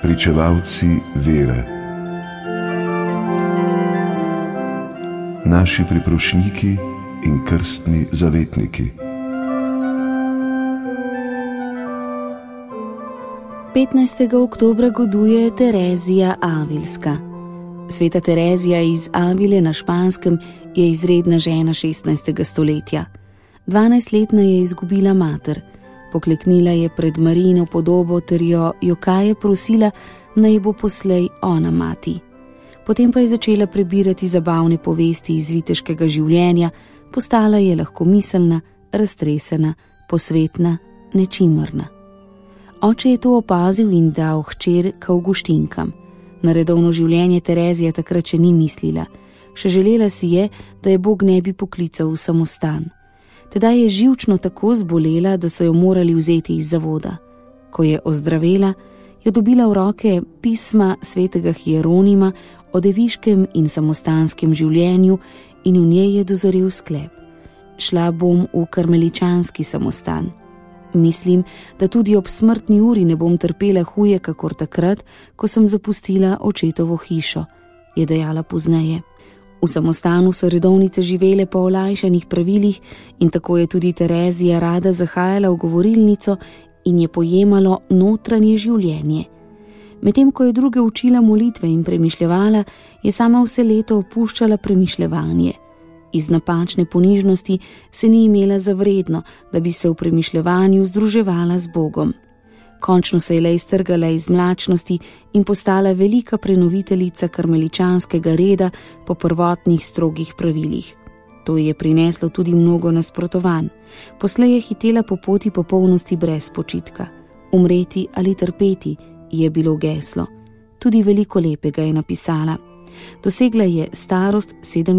pričevalci vere, naši priprošniki in krstni zavetniki. 15. oktobra goduje Terezija Avilska. Sveta Terezija iz Avile na Španskem je izredna žena 16. stoletja. 12-letna je izgubila mater. Pokleknila je pred Marijino podobo ter jo jokaje prosila, naj bo poslej ona mati. Potem pa je začela prebirati zabavne povesti iz viteškega življenja, postala je lahkomiselna, raztresena, posvetna, nečimrna. Oče je to opazil in dal hčer k Avguštinkam. Na redovno življenje Terezija takrat še ni mislila. Še želela si je, da je Bog ne bi poklical v samostan. Tedaj je živčno tako zbolela, da so jo morali vzeti iz zavoda. Ko je ozdravela, je dobila v roke pisma svetega Hieronima o deviškem in samostanskem življenju in v njej je dozorel sklep: šla bom v karmeličanski samostan. Mislim, da tudi ob smrtni uri ne bom trpela huje kakor takrat, ko sem zapustila očetovo hišo, je dejala pozneje. V samostanu so redovnice živele po olajšanih pravilih in tako je tudi Terezija rada zahajala v govorilnico in je pojemalo notranje življenje. Medtem ko je druge učila molitve in premišljevala, je sama vse leto opuščala premišljevanje. Iz napačne ponižnosti se ni imela za vredno, da bi se v premišljevanju združevala z Bogom. Končno se je le iztrgala iz mlačnosti in postala velika prenoviteljica karmeličanskega reda po prvotnih strogih pravilih. To je prineslo tudi mnogo nasprotovanj. Poslej je hitela po poti popolnosti brez počitka. Umreti ali trpeti je bilo geslo. Tudi veliko lepega je napisala. Dosegla je starost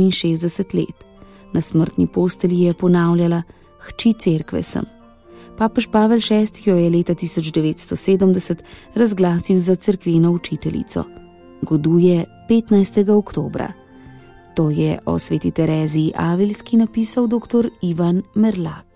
67 let. Na smrtni postelji je ponavljala: hči cerkve sem. Papež Pavel VI jo je leta 1970 razglasil za cerkveno učiteljico. Goduje 15. oktobra. To je o sveti Tereziji Avilski napisal dr. Ivan Merlak.